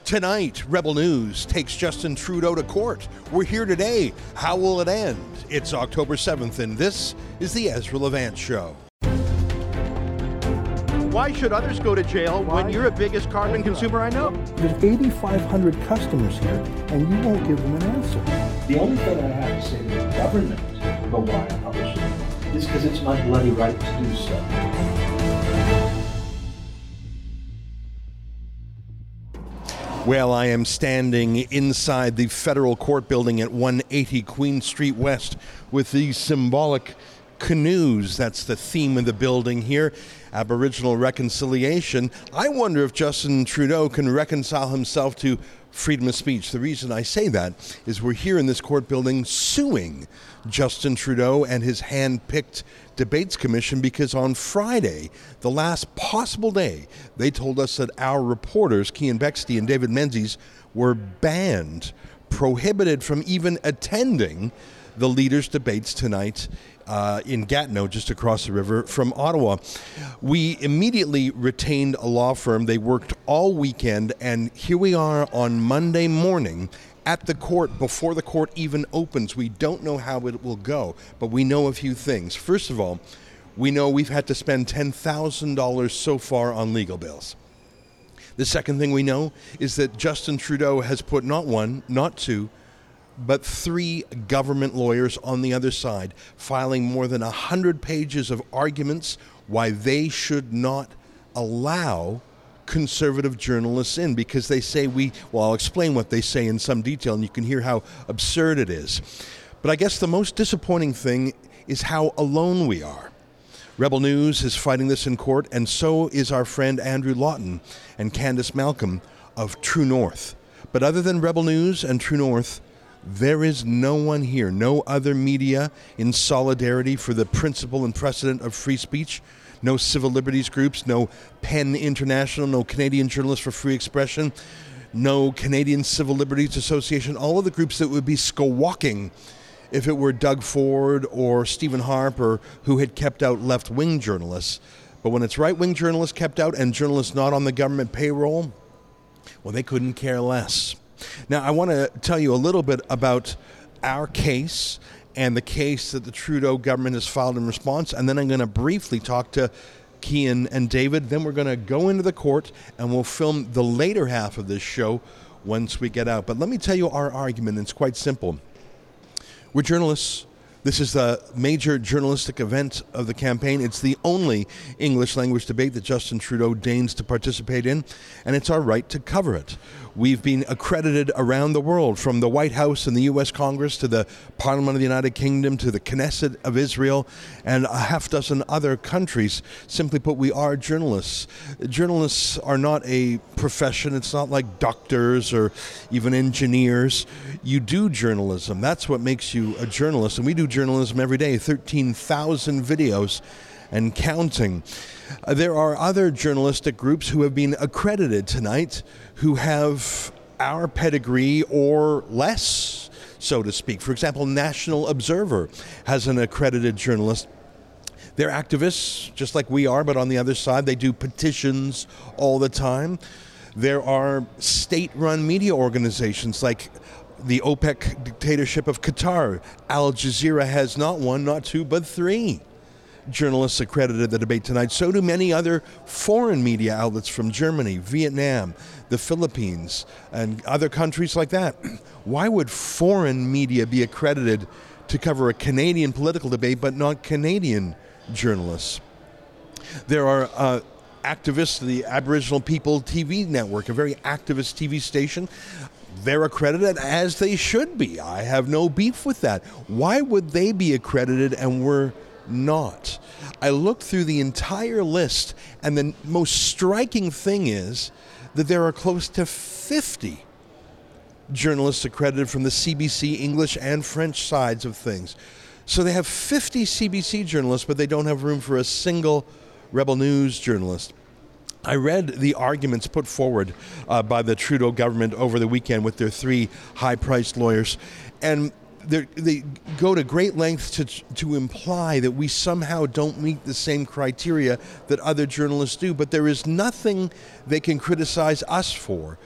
Tonight, Rebel News takes Justin Trudeau to court. We're here today. How will it end? It's October 7th, and this is the Ezra Levant Show. Why should others go to jail when you're the biggest carbon consumer I know? There's 8,500 customers here, and you won't give them an answer. The only thing I have to say to the government about why I publish it is because it's my bloody right to do so. Well, I am standing inside the federal court building at 180 Queen Street West with these symbolic canoes. That's the theme of the building here, Aboriginal reconciliation. I wonder if Justin Trudeau can reconcile himself to freedom of speech. The reason I say that is we're here in this court building suing Justin Trudeau and his hand-picked debates commission because on Friday, the last possible day, they told us that our reporters, Cian Bexte and David Menzies, were banned, prohibited from even attending the leaders' debates tonight in Gatineau, just across the river from Ottawa. We immediately retained a law firm. They worked all weekend, and here we are on Monday morning at the court before the court even opens. We don't know how it will go, but we know a few things. First of all, we know we've had to spend $10,000 so far on legal bills. The second thing we know is that Justin Trudeau has put not one, not two, but 3 government lawyers on the other side, filing more than 100 pages of arguments why they should not allow conservative journalists in, because they say I'll explain what they say in some detail, and you can hear how absurd it is. But I guess the most disappointing thing is how alone we are. Rebel News is fighting this in court, and so is our friend Andrew Lawton and Candice Malcolm of True North. But other than Rebel News and True North, there is no one here, no other media in solidarity for the principle and precedent of free speech, no civil liberties groups, no PEN International, no Canadian Journalists for Free Expression, no Canadian Civil Liberties Association, all of the groups that would be squawking if it were Doug Ford or Stephen Harper who had kept out left-wing journalists. But when it's right-wing journalists kept out and journalists not on the government payroll, well, they couldn't care less. Now, I want to tell you a little bit about our case and the case that the Trudeau government has filed in response, and then I'm going to briefly talk to Cian and David. Then we're going to go into the court, and we'll film the later half of this show once we get out. But let me tell you our argument. It's quite simple. We're journalists. This is the major journalistic event of the campaign. It's the only English language debate that Justin Trudeau deigns to participate in, and it's our right to cover it. We've been accredited around the world, from the White House and the U.S. Congress to the Parliament of the United Kingdom to the Knesset of Israel and a half dozen other countries. Simply put, we are journalists. Journalists are not a profession. It's not like doctors or even engineers. You do journalism. That's what makes you a journalist, and we do journalism every day, 13,000 videos and counting. There are other journalistic groups who have been accredited tonight who have our pedigree or less, so to speak. For example, National Observer has an accredited journalist. They're activists, just like we are, but on the other side, they do petitions all the time. There are state-run media organizations like the OPEC dictatorship of Qatar. Al Jazeera has not one, not two, but 3 journalists accredited at the debate tonight. So do many other foreign media outlets from Germany, Vietnam, the Philippines, and other countries like that. Why would foreign media be accredited to cover a Canadian political debate but not Canadian journalists? There are activists, the Aboriginal People TV Network, a very activist TV station. They're accredited, as they should be. I have no beef with that. Why would they be accredited and we're not? I looked through the entire list, and the most striking thing is that there are close to 50 journalists accredited from the CBC English and French sides of things. So they have 50 CBC journalists, but they don't have room for a single Rebel News journalist. I read the arguments put forward by the Trudeau government over the weekend with their 3 high-priced lawyers, and they go to great lengths to imply that we somehow don't meet the same criteria that other journalists do, but there is nothing they can criticize us for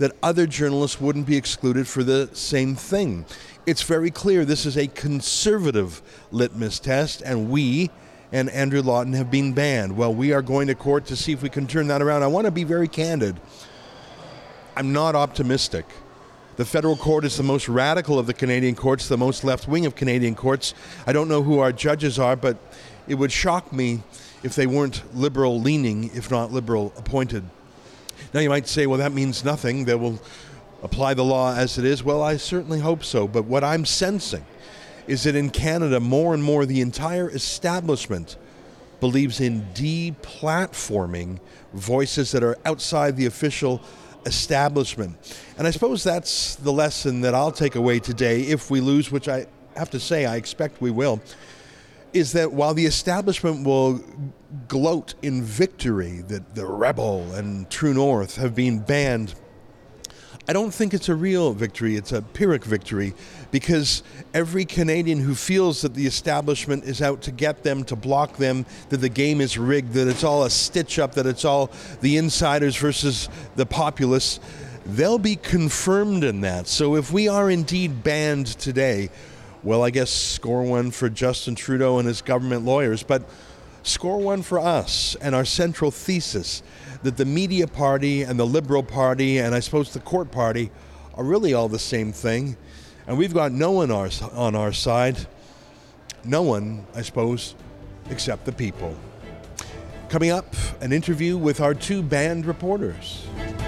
that other journalists wouldn't be excluded for the same thing. It's very clear this is a conservative litmus test, and we and Andrew Lawton have been banned. Well, we are going to court to see if we can turn that around. I want to be very candid. I'm not optimistic. The federal court is the most radical of the Canadian courts, the most left-wing of Canadian courts. I don't know who our judges are, but it would shock me if they weren't liberal-leaning, if not liberal-appointed. Now you might say, well, that means nothing. They will apply the law as it is. Well, I certainly hope so. But what I'm sensing is that in Canada, more and more, the entire establishment believes in deplatforming voices that are outside the official establishment. And I suppose that's the lesson that I'll take away today if we lose, which I have to say I expect we will, is that while the establishment will gloat in victory that the Rebel and True North have been banned, I don't think it's a real victory. It's a Pyrrhic victory, because every Canadian who feels that the establishment is out to get them, to block them, that the game is rigged, that it's all a stitch-up, that it's all the insiders versus the populace, they'll be confirmed in that. So if we are indeed banned today, well, I guess score one for Justin Trudeau and his government lawyers, but score one for us and our central thesis that the media party and the Liberal Party and I suppose the court party are really all the same thing. And we've got no one on our side. No one, I suppose, except the people. Coming up, an interview with our two banned reporters.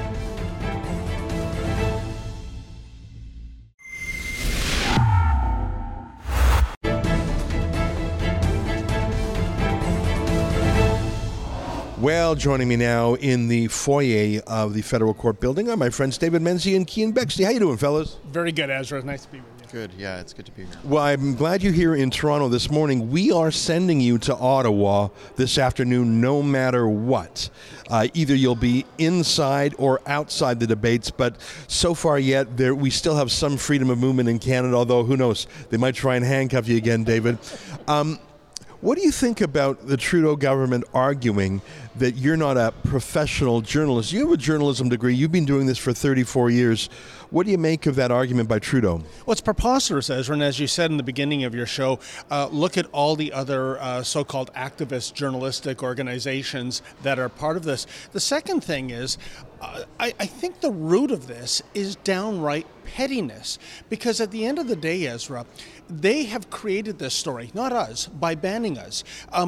Well, joining me now in the foyer of the Federal Court building are my friends David Menzies and Cian Bexley. How you doing, fellas? Very good, Ezra. Nice to be with you. Good. Yeah, it's good to be here. Well, I'm glad you're here in Toronto this morning. We are sending you to Ottawa this afternoon no matter what. Either you'll be inside or outside the debates, but so far yet, we still have some freedom of movement in Canada, although who knows, they might try and handcuff you again, David. What do you think about the Trudeau government arguing that you're not a professional journalist? You have a journalism degree. You've been doing this for 34 years. What do you make of that argument by Trudeau? Well, it's preposterous, Ezra, and as you said in the beginning of your show, look at all the other so-called activist journalistic organizations that are part of this. The second thing is, I think the root of this is downright pettiness, because at the end of the day, Ezra, they have created this story, not us, by banning us.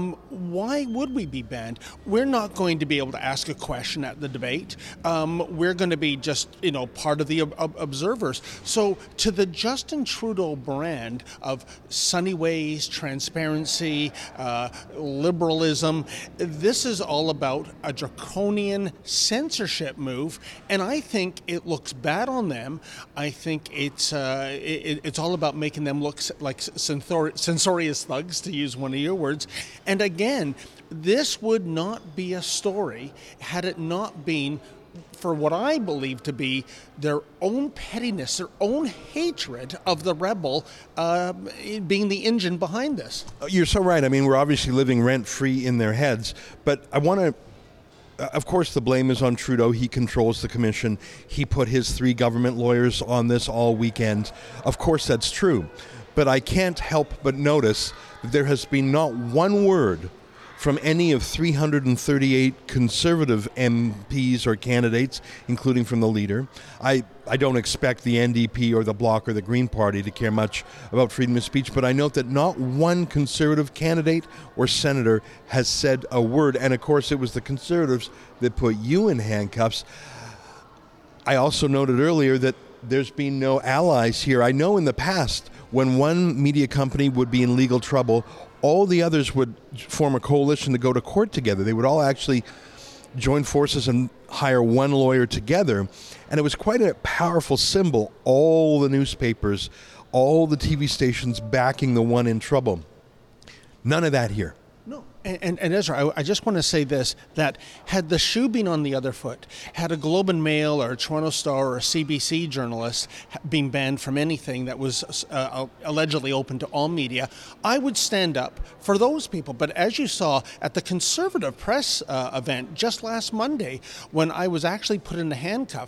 Why would we be banned? We're not going to be able to ask a question at the debate. We're going to be just, part of the observers. So to the Justin Trudeau brand of sunny ways, transparency, liberalism, this is all about a draconian censorship move, and I think it looks bad on them. I think it's all about making them look like censorious thugs, to use one of your words. And again, this would not be a story had it not been for what I believe to be their own pettiness, their own hatred of the Rebel being the engine behind this. You're so right. I mean, we're obviously living rent-free in their heads, but I want to of course, the blame is on Trudeau. He controls the commission. He put his 3 government lawyers on this all weekend. Of course, that's true. But I can't help but notice that there has been not one word from any of 338 Conservative MPs or candidates, including from the leader. I don't expect the NDP or the Bloc or the Green Party to care much about freedom of speech, but I note that not one Conservative candidate or senator has said a word. And of course, it was the Conservatives that put you in handcuffs. I also noted earlier that there's been no allies here. I know in the past, when one media company would be in legal trouble, all the others would form a coalition to go to court together. They would all actually join forces and hire one lawyer together. And it was quite a powerful symbol. All the newspapers, all the TV stations backing the one in trouble. None of that here. No. And Ezra, I just want to say this, that had the shoe been on the other foot, had a Globe and Mail or a Toronto Star or a CBC journalist been banned from anything that was allegedly open to all media, I would stand up for those people. But as you saw at the Conservative press event just last Monday, when I was actually put in the handcuffs,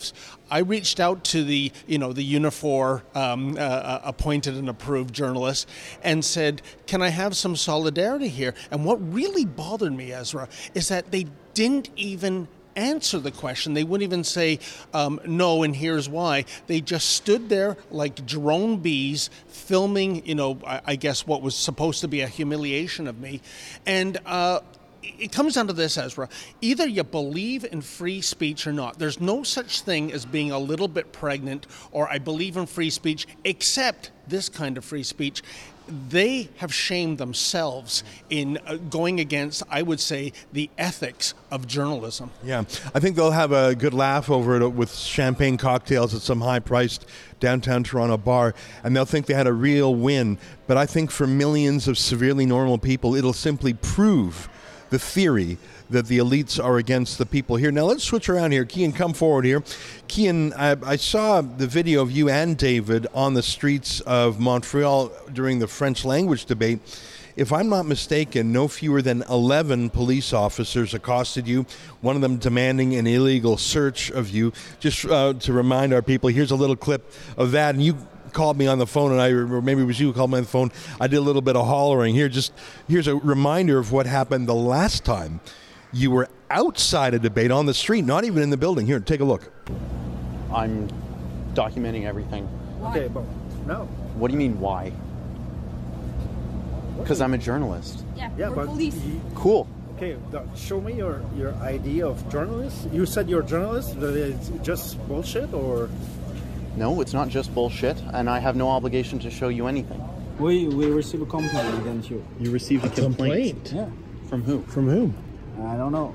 I reached out to the Unifor appointed and approved journalists and said, can I have some solidarity here? And what really bothered me, Ezra, is that they didn't even answer the question. They wouldn't even say no, and here's why. They just stood there like drone bees filming, I guess what was supposed to be a humiliation of me. And it comes down to this, Ezra. Either you believe in free speech or not. There's no such thing as being a little bit pregnant or I believe in free speech, except this kind of free speech. They have shamed themselves in going against, I would say, the ethics of journalism. Yeah, I think they'll have a good laugh over it with champagne cocktails at some high-priced downtown Toronto bar, and they'll think they had a real win. But I think for millions of severely normal people, it'll simply prove the theory that the elites are against the people here. Now let's switch around here. Cian, come forward here. Cian, I saw the video of you and David on the streets of Montreal during the French language debate. If I'm not mistaken, no fewer than 11 police officers accosted you, one of them demanding an illegal search of you. Just to remind our people, here's a little clip of that, and you called me on the phone, or maybe it was you who called me on the phone. I did a little bit of hollering. Here's a reminder of what happened the last time you were outside a debate on the street, not even in the building. Here, take a look. I'm documenting everything. Okay, but no. What do you mean, why? Because I'm a journalist. Yeah, we're but police. Cool. Okay, show me your ID of journalist. You said you're a journalist. That it's just bullshit, or? No, it's not just bullshit, and I have no obligation to show you anything. We received a complaint against you. You received a complaint? Yeah. From who? From whom? I don't know.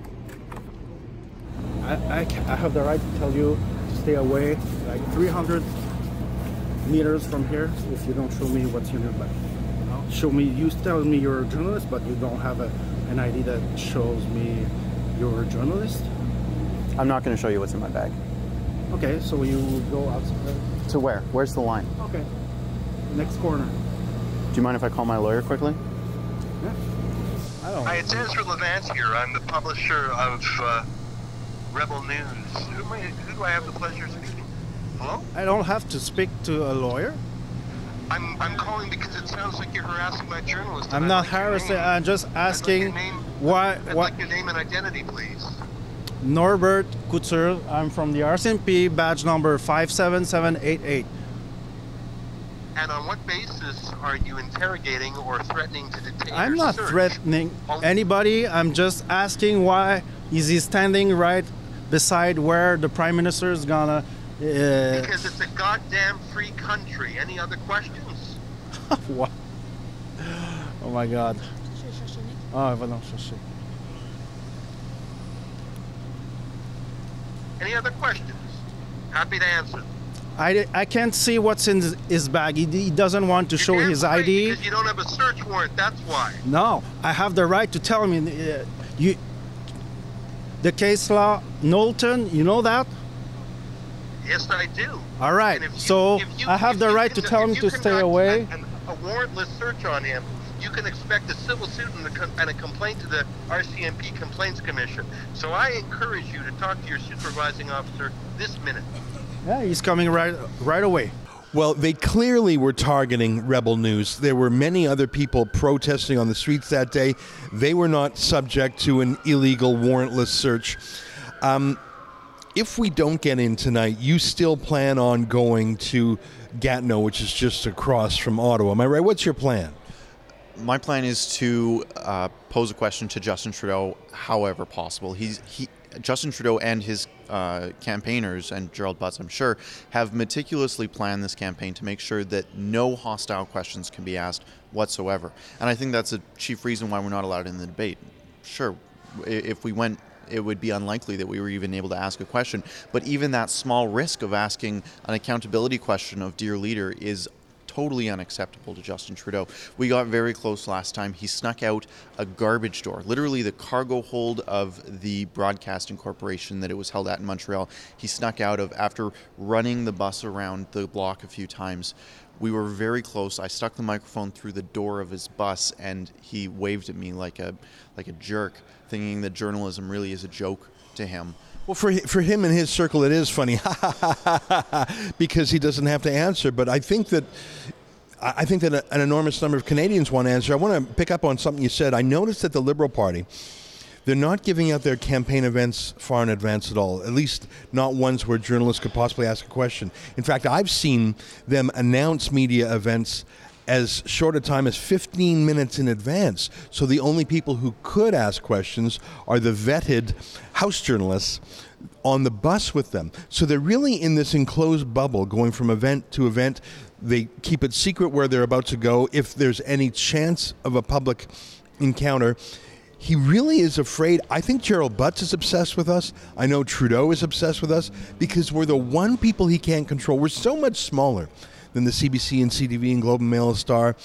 I have the right to tell you to stay away, like 300 meters from here, if you don't show me what's in your bag. Show me, you tell me you're a journalist, but you don't have an ID that shows me you're a journalist. I'm not going to show you what's in my bag. Okay, so you go outside. To where? Where's the line? Okay, next corner. Do you mind if I call my lawyer quickly? Yeah. I don't. Hi, it's Ezra Levant here. I'm the publisher of Rebel News. Who do I have the pleasure of speaking? Hello? I don't have to speak to a lawyer. I'm calling because it sounds like you're harassing my journalist. I'm not harassing. I'm just asking why. I'd like your name and identity, please. Norbert Couture. I'm from the RCMP, badge number 57788. And on what basis are you interrogating or threatening to detain I'm or not search? threatening anybody. I'm just asking why is he standing right beside where the Prime Minister is gonna... Because it's a goddamn free country. Any other questions? What? Oh my God. Ah, elle va l'en chercher. Any other questions? Happy to answer them. I can't see what's in his bag. He doesn't want to show his ID. Because you don't have a search warrant, that's why. No, I have the right to tell him. The case law, Knowlton, you know that? Yes, I do. All right, I have the right to tell him to stay away. A warrantless search on him, you can expect a civil suit and a complaint to the RCMP Complaints Commission. So I encourage you to talk to your supervising officer this minute. Yeah, he's coming right away. Well, they clearly were targeting Rebel News. There were many other people protesting on the streets that day. They were not subject to an illegal warrantless search. If we don't get in tonight, you still plan on going to Gatineau, which is just across from Ottawa. Am I right? What's your plan? My plan is to pose a question to Justin Trudeau however possible. Justin Trudeau and his campaigners, and Gerald Butts, I'm sure, have meticulously planned this campaign to make sure that no hostile questions can be asked whatsoever. And I think that's a chief reason why we're not allowed in the debate. Sure, if we went, it would be unlikely that we were even able to ask a question. But even that small risk of asking an accountability question of Dear Leader is totally unacceptable to Justin Trudeau. We got very close last time. He snuck out a garbage door, literally the cargo hold of the broadcasting corporation that it was held at in Montreal. He snuck out of after running the bus around the block a few times. We were very close. I stuck the microphone through the door of his bus, and he waved at me like a jerk, thinking that journalism really is a joke to him. Well, for him and his circle, it is funny because he doesn't have to answer. But I think that an enormous number of Canadians want to answer. I want to pick up on something you said. I noticed that the Liberal Party, they're not giving out their campaign events far in advance at all, at least not ones where journalists could possibly ask a question. In fact, I've seen them announce media events as short a time as 15 minutes in advance. So the only people who could ask questions are the vetted House journalists on the bus with them. So they're really in this enclosed bubble going from event to event. They keep it secret where they're about to go. If there's any chance of a public encounter, he really is afraid. I think Gerald Butts is obsessed with us. I know Trudeau is obsessed with us because we're the one people he can't control. We're so much smaller than the CBC and CTV and Globe and Mail Star.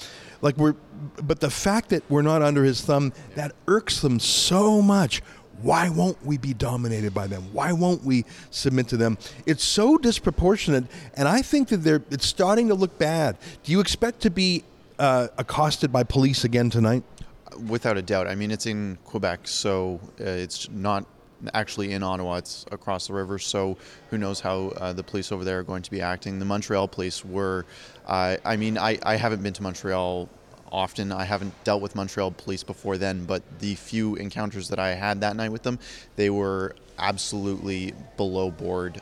But the fact that we're not under his thumb, that irks them so much. Why won't we be dominated by them? Why won't we submit to them? It's so disproportionate, and I think that it's starting to look bad. Do you expect to be accosted by police again tonight? Without a doubt. I mean, it's in Quebec, so it's not actually in Ottawa. It's across the river, so who knows how the police over there are going to be acting. The Montreal police were, I haven't been to Montreal often. I haven't dealt with Montreal police before then, but the few encounters that I had that night with them, they were absolutely below board.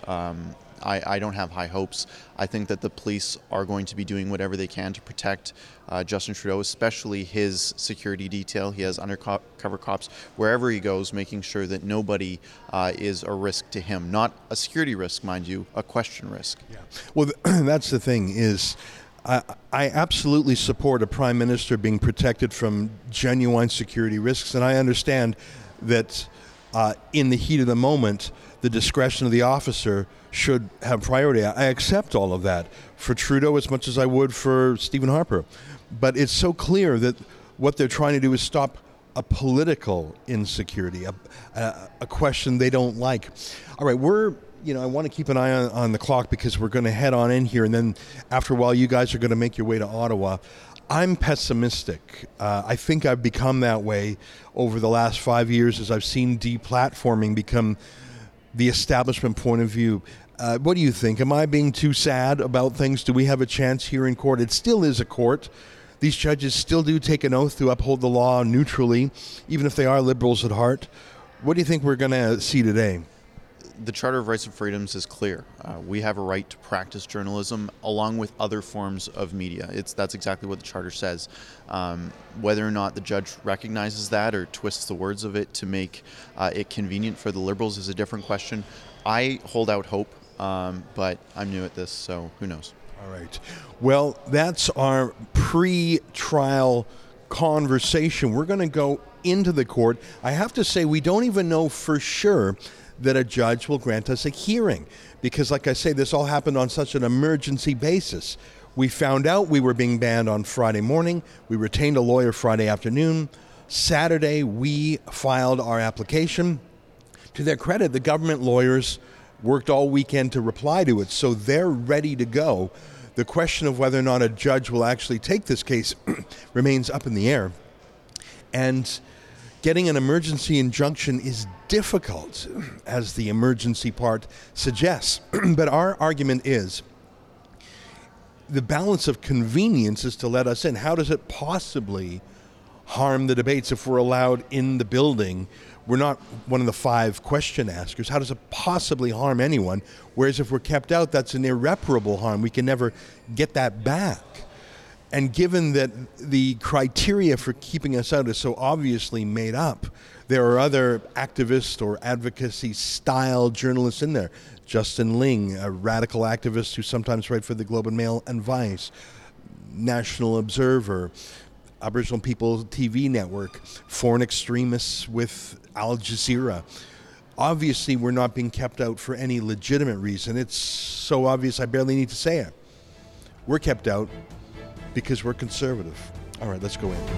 I don't have high hopes. I think that the police are going to be doing whatever they can to protect Justin Trudeau, especially his security detail. He has undercover cops wherever he goes, making sure that nobody is a risk to him. Not a security risk, mind you, a question risk. Yeah. Well, that's the thing is, I absolutely support a prime minister being protected from genuine security risks, and I understand that in the heat of the moment, the discretion of the officer should have priority. I accept all of that for Trudeau as much as I would for Stephen Harper. But it's so clear that what they're trying to do is stop a political insecurity, a question they don't like. All right, I want to keep an eye on the clock because we're going to head on in here, and then after a while you guys are going to make your way to Ottawa. I'm pessimistic. I think I've become that way over the last 5 years as I've seen deplatforming become the establishment point of view. What do you think? Am I being too sad about things? Do we have a chance here in court? It still is a court. These judges still do take an oath to uphold the law neutrally, even if they are liberals at heart. What do you think we're going to see today? The Charter of Rights and Freedoms is clear. We have a right to practice journalism along with other forms of media. That's exactly what the Charter says. Whether or not the judge recognizes that or twists the words of it to make it convenient for the Liberals is a different question. I hold out hope, but I'm new at this, so who knows? All right. Well, that's our pre-trial conversation. We're going to go into the court. I have to say, we don't even know for sure that a judge will grant us a hearing because, like I say, this all happened on such an emergency basis. We found out we were being banned on Friday morning. We retained a lawyer Friday afternoon. Saturday, we filed our application. To their credit, the government lawyers worked all weekend to reply to it, so they're ready to go. The question of whether or not a judge will actually take this case remains up in the air. And getting an emergency injunction is difficult, as the emergency part suggests. But our argument is the balance of convenience is to let us in. How does it possibly harm the debates if we're allowed in the building? We're not one of the 5 question askers. How does it possibly harm anyone? Whereas if we're kept out, that's an irreparable harm. We can never get that back. And given that the criteria for keeping us out is so obviously made up, there are other activist or advocacy style journalists in there. Justin Ling, a radical activist who sometimes writes for the Globe and Mail and Vice, National Observer, Aboriginal People TV Network, foreign extremists with Al Jazeera. Obviously, we're not being kept out for any legitimate reason. It's so obvious I barely need to say it. We're kept out because we're conservative. All right, let's go in.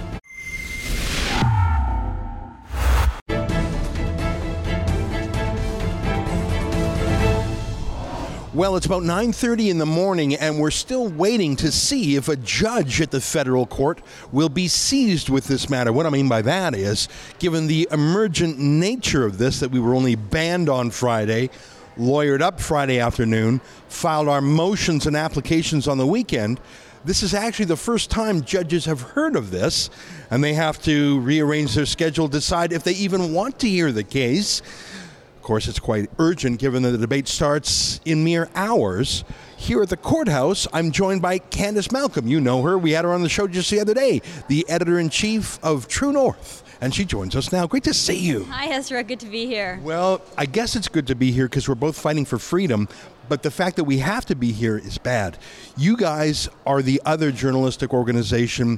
Well, it's about 9:30 in the morning, and we're still waiting to see if a judge at the federal court will be seized with this matter. What I mean by that is, given the emergent nature of this, that we were only banned on Friday, lawyered up Friday afternoon, filed our motions and applications on the weekend, this is actually the first time judges have heard of this, and they have to rearrange their schedule, decide if they even want to hear the case. Of course, it's quite urgent given that the debate starts in mere hours. Here at the courthouse, I'm joined by Candace Malcolm. You know her. We had her on the show just the other day, the editor-in-chief of True North. And she joins us now. Great to see you. Hi, Ezra. Good to be here. Well, I guess it's good to be here because we're both fighting for freedom. But the fact that we have to be here is bad. You guys are the other journalistic organization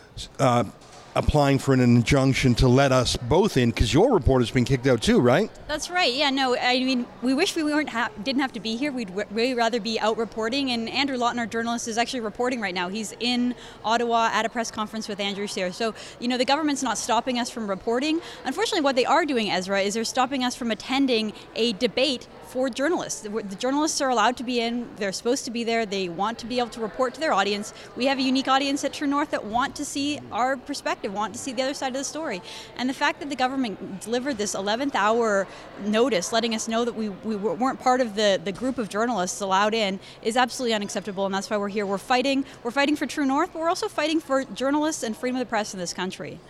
applying for an injunction to let us both in because your reporter's been kicked out too, right? That's right. Yeah, no, I mean, we wish we didn't have to be here. We'd way rather be out reporting. And Andrew Lawton, our journalist, is actually reporting right now. He's in Ottawa at a press conference with Andrew Scheer. So, the government's not stopping us from reporting. Unfortunately, what they are doing, Ezra, is they're stopping us from attending a debate for journalists. The journalists are allowed to be in. They're supposed to be there. They want to be able to report to their audience. We have a unique audience at True North that want to see our perspective, want to see the other side of the story. And the fact that the government delivered this 11th hour notice letting us know that we weren't part of the group of journalists allowed in is absolutely unacceptable, and that's why we're here. We're fighting for True North, but we're also fighting for journalists and freedom of the press in this country.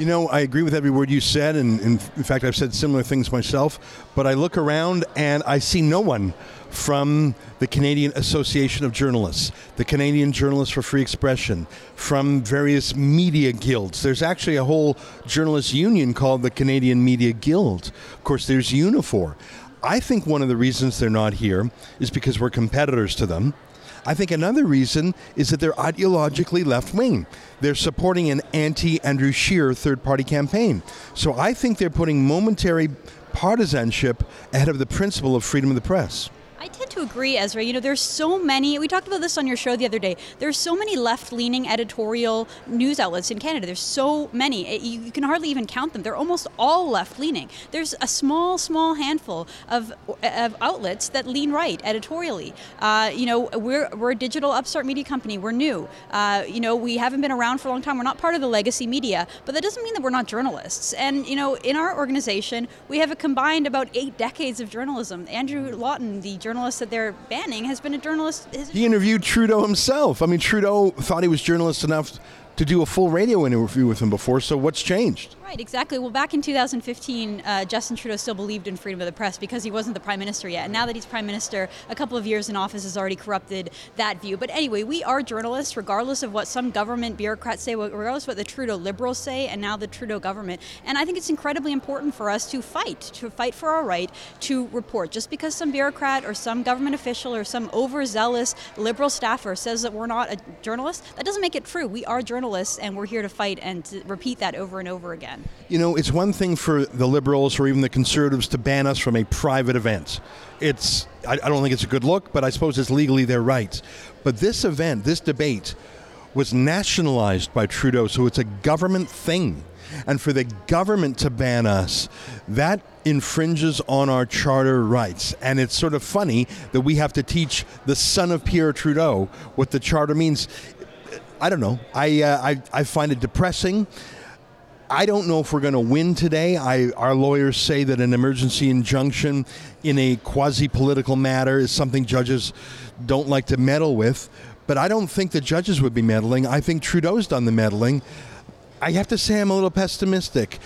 I agree with every word you said, and in fact, I've said similar things myself, but I look around and I see no one from the Canadian Association of Journalists, the Canadian Journalists for Free Expression, from various media guilds. There's actually a whole journalist union called the Canadian Media Guild. Of course, there's Unifor. I think one of the reasons they're not here is because we're competitors to them. I think another reason is that they're ideologically left-wing. They're supporting an anti-Andrew Scheer third-party campaign. So I think they're putting momentary partisanship ahead of the principle of freedom of the press. I tend to agree, Ezra. There's so many, we talked about this on your show the other day, there's so many left-leaning editorial news outlets in Canada. There's so many. You can hardly even count them. They're almost all left-leaning. There's a small handful of outlets that lean right editorially. We're a digital upstart media company. We're new. We haven't been around for a long time. We're not part of the legacy media, but that doesn't mean that we're not journalists. And, in our organization, we have a combined about 8 decades of journalism. Andrew Lawton, the journalist that they're banning, has been a journalist. He interviewed Trudeau himself. I mean, Trudeau thought he was journalist enough to do a full radio interview with him before, so what's changed? Right, exactly. Well, back in 2015, Justin Trudeau still believed in freedom of the press because he wasn't the Prime Minister yet. And now that he's Prime Minister, a couple of years in office has already corrupted that view. But anyway, we are journalists, regardless of what some government bureaucrats say, regardless of what the Trudeau Liberals say, and now the Trudeau government. And I think it's incredibly important for us to fight for our right to report. Just because some bureaucrat or some government official or some overzealous Liberal staffer says that we're not a journalist, that doesn't make it true. We are journalists, and we're here to fight and to repeat that over and over again. It's one thing for the Liberals or even the Conservatives to ban us from a private event. I don't think it's a good look, but I suppose it's legally their right. But this event, this debate, was nationalized by Trudeau, so it's a government thing. And for the government to ban us, that infringes on our charter rights. And it's sort of funny that we have to teach the son of Pierre Trudeau what the charter means. I don't know. I find it depressing. I don't know if we're going to win today. Our lawyers say that an emergency injunction in a quasi-political matter is something judges don't like to meddle with. But I don't think the judges would be meddling. I think Trudeau's done the meddling. I have to say I'm a little pessimistic.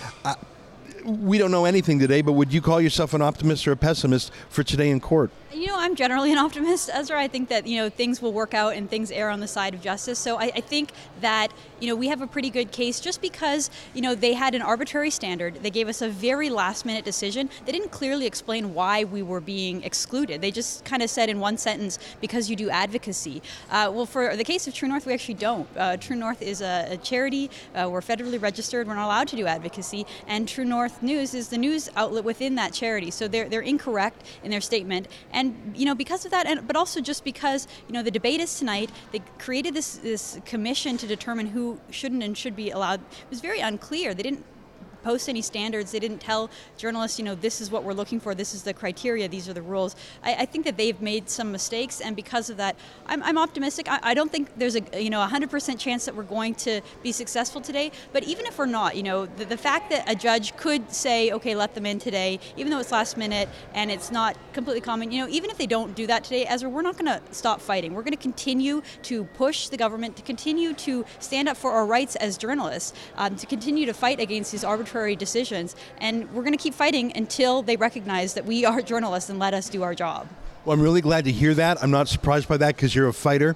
We don't know anything today, but would you call yourself an optimist or a pessimist for today in court? I'm generally an optimist, Ezra. I think that, things will work out and things err on the side of justice. So I think that, we have a pretty good case just because, they had an arbitrary standard. They gave us a very last-minute decision. They didn't clearly explain why we were being excluded. They just kind of said in one sentence, because you do advocacy. Well, for the case of True North, we actually don't. True North is a charity. We're federally registered. We're not allowed to do advocacy. And True North News is the news outlet within that charity. So they're incorrect in their statement. And, because of that, but also just because, the debate is tonight, they created this commission to determine who shouldn't and should be allowed. It was very unclear. They didn't post any standards. They didn't tell journalists, this is what we're looking for, this is the criteria, these are the rules. I think that they've made some mistakes, and because of that, I'm optimistic. I don't think there's a 100% chance that we're going to be successful today, but even if we're not, the fact that a judge could say, okay, let them in today, even though it's last minute and it's not completely common, even if they don't do that today, Ezra, we're not going to stop fighting. We're going to continue to push the government, to continue to stand up for our rights as journalists, to continue to fight against these arbitrary decisions, and we're going to keep fighting until they recognize that we are journalists and let us do our job. Well, I'm really glad to hear that. I'm not surprised by that because you're a fighter.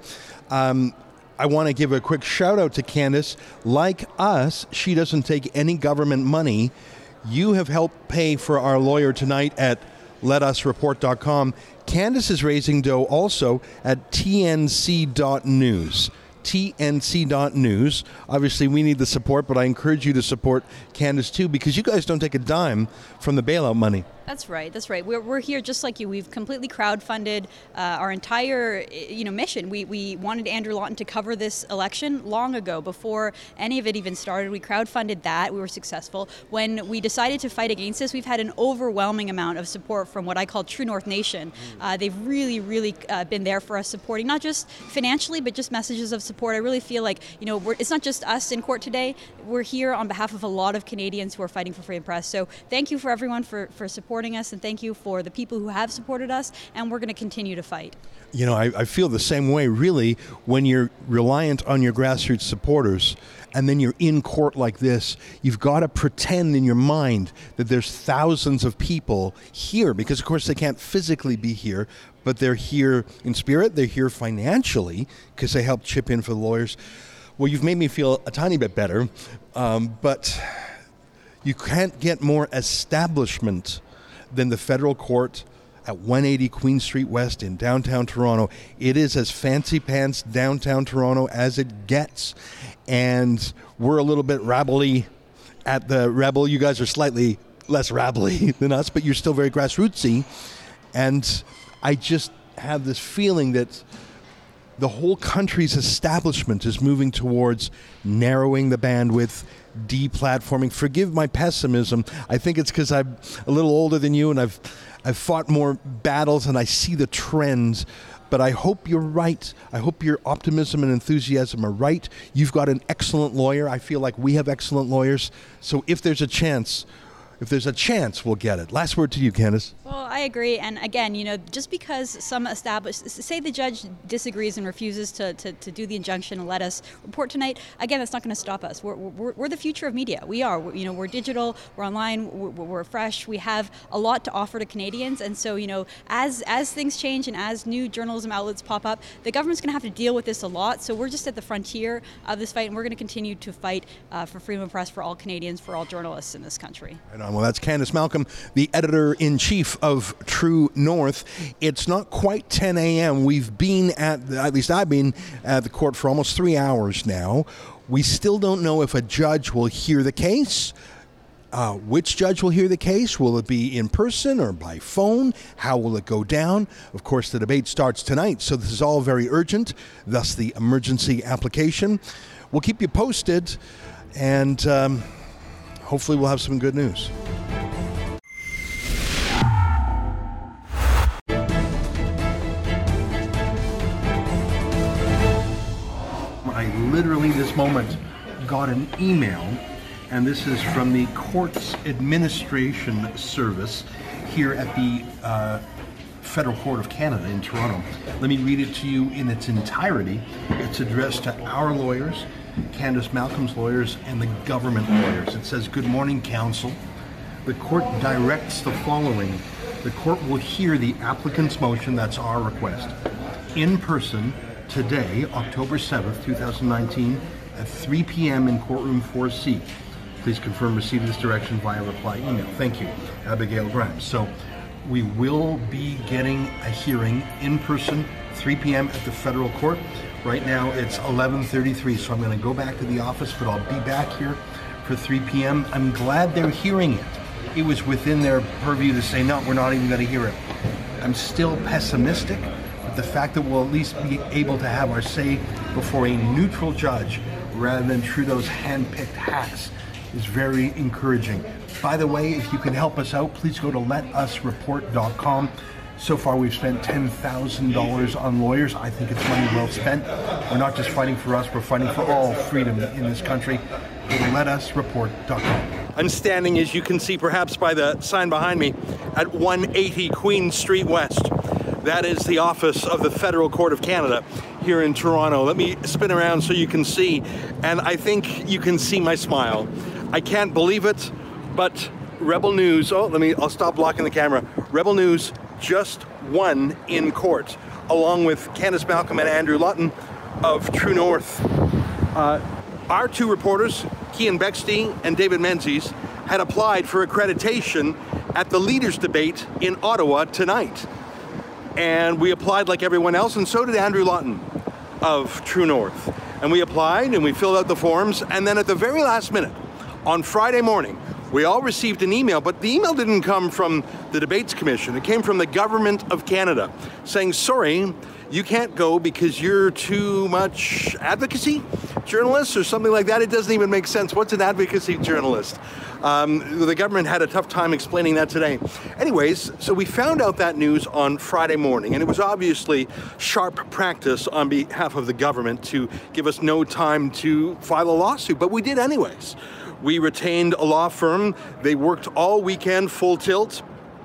I want to give a quick shout out to Candace. Like us, she doesn't take any government money. You have helped pay for our lawyer tonight at letusreport.com. Candace is raising dough also at tnc.news. tnc.news. Obviously, we need the support, but I encourage you to support Candace too, because you guys don't take a dime from the bailout money. That's right. We're here just like you. We've completely crowdfunded our entire mission. We wanted Andrew Lawton to cover this election long ago, before any of it even started. We crowdfunded that. We were successful. When we decided to fight against this, we've had an overwhelming amount of support from what I call True North Nation. They've really, really been there for us, supporting not just financially, but just messages of support. I really feel like it's not just us in court today. We're here on behalf of a lot of Canadians who are fighting for freedom of press. So thank you for everyone for supporting us, and thank you for the people who have supported us, and we're going to continue to fight. I feel the same way, really, when you're reliant on your grassroots supporters and then you're in court like this. You've got to pretend in your mind that there's thousands of people here, because, of course, they can't physically be here, but they're here in spirit, they're here financially, because they helped chip in for the lawyers. Well, you've made me feel a tiny bit better, but you can't get more establishment than the federal court at 180 Queen Street West in downtown Toronto. It is as fancy pants downtown Toronto as it gets. And we're a little bit rabbly at the Rebel. You guys are slightly less rabbly than us, but you're still very grassrootsy. And I just have this feeling that the whole country's establishment is moving towards narrowing the bandwidth, deplatforming. Forgive my pessimism. I think it's because I'm a little older than you and I've fought more battles and I see the trends. But I hope you're right. I hope your optimism and enthusiasm are right. You've got an excellent lawyer. I feel like we have excellent lawyers. So if there's a chance, we'll get it. Last word to you, Candace. Well, I agree. And again, just because some say the judge disagrees and refuses to do the injunction and let us report tonight, again, that's not going to stop us. We're the future of media. We are. We're digital, we're online, we're fresh. We have a lot to offer to Canadians. And so, as things change and as new journalism outlets pop up, the government's going to have to deal with this a lot. So we're just at the frontier of this fight, and we're going to continue to fight for freedom of press for all Canadians, for all journalists in this country. Right on. Well, that's Candace Malcolm, the editor-in-chief of True North. It's not quite 10 a.m. We've been at least I've been at the court for almost 3 hours now. We still don't know if a judge will hear the case. Which judge will hear the case? Will it be in person or by phone? How will it go down? Of course, the debate starts tonight, so this is all very urgent, thus the emergency application. We'll keep you posted, and hopefully we'll have some good news. I literally this moment got an email, and this is from the Courts Administration Service here at the Federal Court of Canada in Toronto. Let me read it to you in its entirety. It's addressed to our lawyers, Candace Malcolm's lawyers, and the government lawyers. It says, "Good morning, counsel. The court directs the following. The court will hear the applicant's motion," that's our request, "in person today, October 7th, 2019, at 3 p.m. in courtroom 4C. Please confirm receipt of this direction via reply email. Thank you, Abigail Grimes." So we will be getting a hearing in person, 3 p.m. at the federal court. Right now it's 11:33, so I'm going to go back to the office, but I'll be back here for 3 p.m. I'm glad they're hearing it. It was within their purview to say, no, we're not even going to hear it. I'm still pessimistic, but the fact that we'll at least be able to have our say before a neutral judge rather than Trudeau's hand-picked hacks is very encouraging. By the way, if you can help us out, please go to letusreport.com. So far, we've spent $10,000 on lawyers. I think it's money well spent. We're not just fighting for us, we're fighting for all freedom in this country. Go to letusreport.com. I'm standing, as you can see perhaps by the sign behind me, at 180 Queen Street West. That is the office of the Federal Court of Canada here in Toronto. Let me spin around so you can see, and I think you can see my smile. I can't believe it, but Rebel News, I'll stop blocking the camera. Rebel News just won in court, along with Candace Malcolm and Andrew Lawton of True North. Our two reporters, Cian Bexte and David Menzies, had applied for accreditation at the leaders' debate in Ottawa tonight. And we applied like everyone else, and so did Andrew Lawton of True North. And we applied and we filled out the forms, and then at the very last minute, on Friday morning, we all received an email, but the email didn't come from the Debates Commission. It came from the Government of Canada saying, sorry, you can't go because you're too much advocacy journalist or something like that. It doesn't even make sense. What's an advocacy journalist? The government had a tough time explaining that today. Anyways, so we found out that news on Friday morning, and it was obviously sharp practice on behalf of the government to give us no time to file a lawsuit, but we did anyways. We retained a law firm. They worked all weekend, full tilt.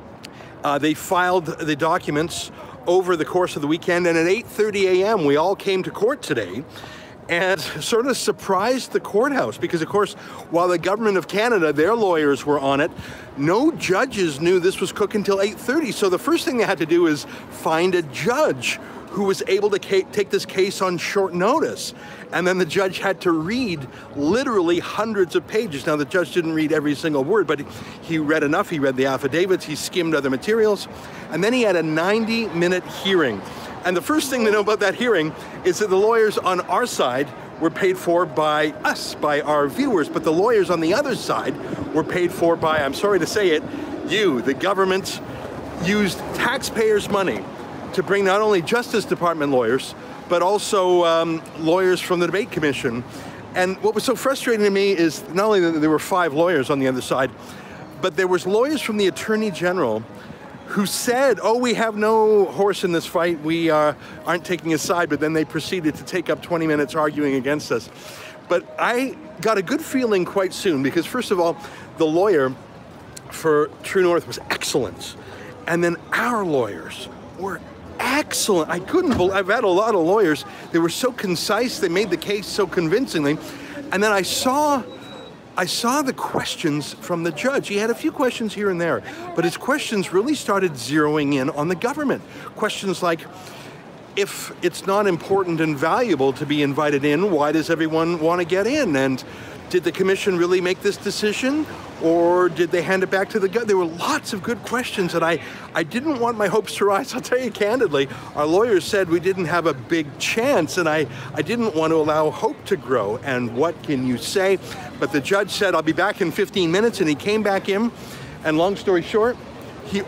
They filed the documents over the course of the weekend, and at 8:30 a.m. we all came to court today and sort of surprised the courthouse because, of course, while the Government of Canada, their lawyers were on it, no judges knew this was cooking until 8:30. So the first thing they had to do is find a judge who was able to take this case on short notice. And then the judge had to read literally hundreds of pages. Now, the judge didn't read every single word, but he read enough. He read the affidavits, he skimmed other materials, and then he had a 90-minute hearing. And the first thing to know about that hearing is that the lawyers on our side were paid for by us, by our viewers, but the lawyers on the other side were paid for by, I'm sorry to say it, you. The government used taxpayers' money to bring not only Justice Department lawyers, but also lawyers from the Debate Commission. And what was so frustrating to me is not only that there were 5 lawyers on the other side, but there was lawyers from the Attorney General who said, oh, we have no horse in this fight, we aren't taking a side, but then they proceeded to take up 20 minutes arguing against us. But I got a good feeling quite soon, because first of all, the lawyer for True North was excellent. And then our lawyers were excellent. I couldn't believe, I've had a lot of lawyers. They were so concise, they made the case so convincingly. And then I saw the questions from the judge. He had a few questions here and there, but his questions really started zeroing in on the government. Questions like, if it's not important and valuable to be invited in, why does everyone want to get in? And did the commission really make this decision, or did they hand it back to the government? There were lots of good questions, and I didn't want my hopes to rise. I'll tell you candidly, our lawyers said we didn't have a big chance, and I didn't want to allow hope to grow. And what can you say? But the judge said, I'll be back in 15 minutes, and he came back in, and long story short, he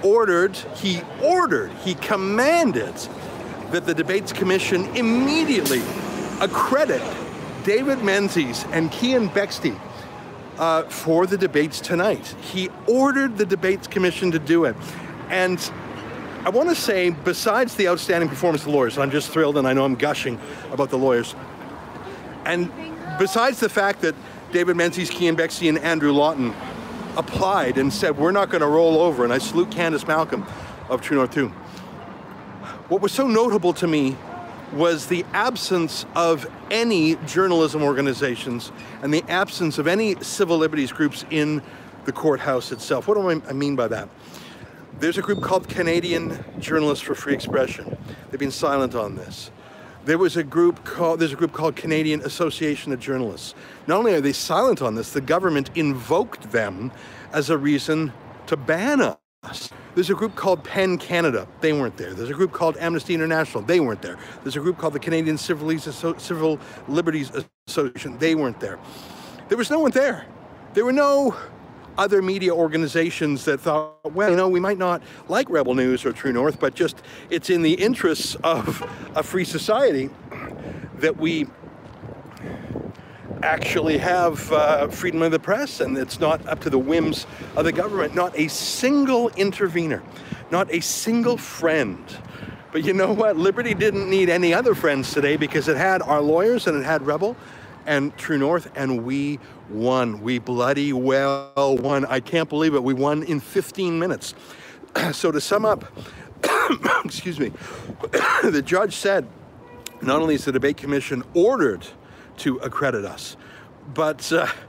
commanded that the Debates Commission immediately accredit David Menzies and Cian Bexte for the debates tonight. He ordered the Debates Commission to do it. And I want to say, besides the outstanding performance of the lawyers, I'm just thrilled, and I know I'm gushing about the lawyers, and besides the fact that David Menzies, Cian Bexte, and Andrew Lawton applied and said, we're not going to roll over, and I salute Candace Malcolm of True North too. What was so notable to me was the absence of any journalism organizations and the absence of any civil liberties groups in the courthouse itself. What do I mean by that? There's a group called Canadian Journalists for Free Expression. They've been silent on this. There's a group called Canadian Association of Journalists. Not only are they silent on this, the government invoked them as a reason to ban us. There's a group called PEN Canada. They weren't there. There's a group called Amnesty International. They weren't there. There's a group called the Canadian Civil Liberties Association. They weren't there. There was no one there. There were no other media organizations that thought, well, you know, we might not like Rebel News or True North, but just it's in the interests of a free society that we actually have freedom of the press, and it's not up to the whims of the government. Not a single intervener, not a single friend. But you know what? Liberty didn't need any other friends today because it had our lawyers and it had Rebel and True North, and we won. We bloody well won. I can't believe it. We won in 15 minutes. So to sum up, excuse me, the judge said not only is the debate commission ordered to accredit us, but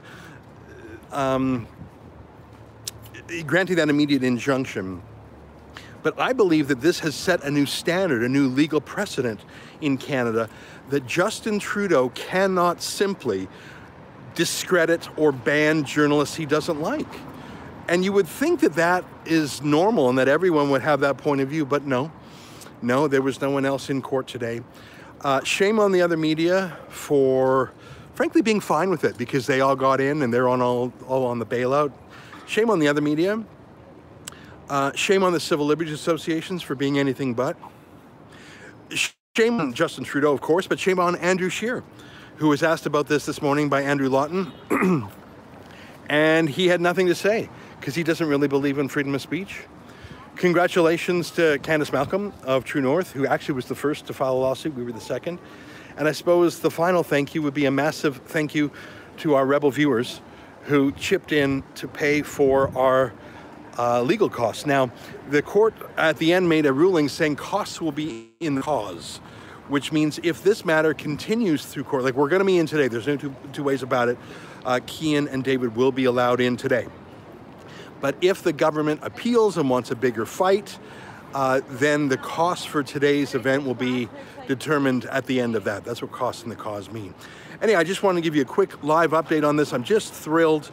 granting that immediate injunction. But I believe that this has set a new standard, a new legal precedent in Canada, that Justin Trudeau cannot simply discredit or ban journalists he doesn't like. And you would think that that is normal and that everyone would have that point of view, but no, there was no one else in court today. Shame on the other media for, frankly, being fine with it because they all got in and they're all on the bailout. Shame on the other media. Shame on the Civil Liberties Associations for being anything but. Shame on Justin Trudeau, of course, but shame on Andrew Scheer, who was asked about this morning by Andrew Lawton, and he had nothing to say because he doesn't really believe in freedom of speech. Congratulations to Candice Malcolm of True North, who actually was the first to file a lawsuit. We were the second. And I suppose the final thank you would be a massive thank you to our Rebel viewers who chipped in to pay for our legal costs. Now, the court at the end made a ruling saying costs will be in the cause, which means if this matter continues through court, like we're going to be in today, there's no two ways about it, Kian and David will be allowed in today. But if the government appeals and wants a bigger fight, then the cost for today's event will be determined at the end of that. That's what costs in the cause mean. Anyway, I just want to give you a quick live update on this. I'm just thrilled.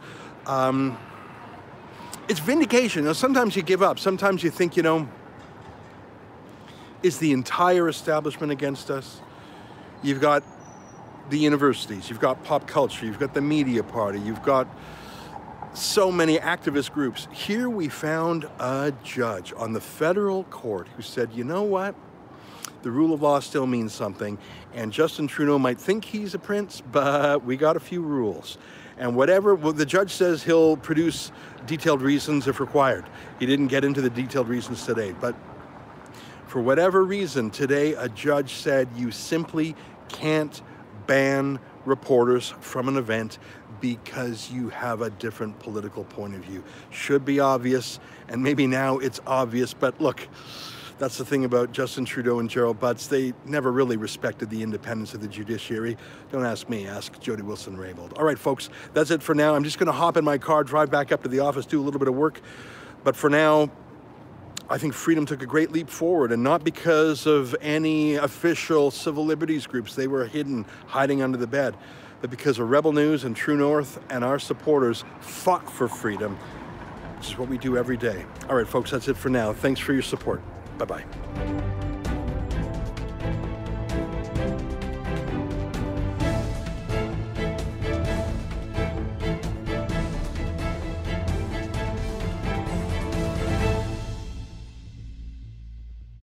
It's vindication. Now, sometimes you give up. Sometimes you think, is the entire establishment against us? You've got the universities, you've got pop culture, you've got the media party, you've got so many activist groups. Here we found a judge on the federal court who said, you know what? The rule of law still means something, and Justin Trudeau might think he's a prince, but we got a few rules. And the judge says he'll produce detailed reasons if required. He didn't get into the detailed reasons today, but for whatever reason, today a judge said you simply can't ban reporters from an event because you have a different political point of view. Should be obvious, and maybe now it's obvious, but look, that's the thing about Justin Trudeau and Gerald Butts. They never really respected the independence of the judiciary. Don't ask me, ask Jody Wilson-Raybould. All right, folks, that's it for now. I'm just gonna hop in my car, drive back up to the office, do a little bit of work. But for now, I think freedom took a great leap forward, and not because of any official civil liberties groups. They were hiding under the bed, but because of Rebel News and True North and our supporters fought for freedom, which is what we do every day. All right, folks, that's it for now. Thanks for your support. Bye-bye.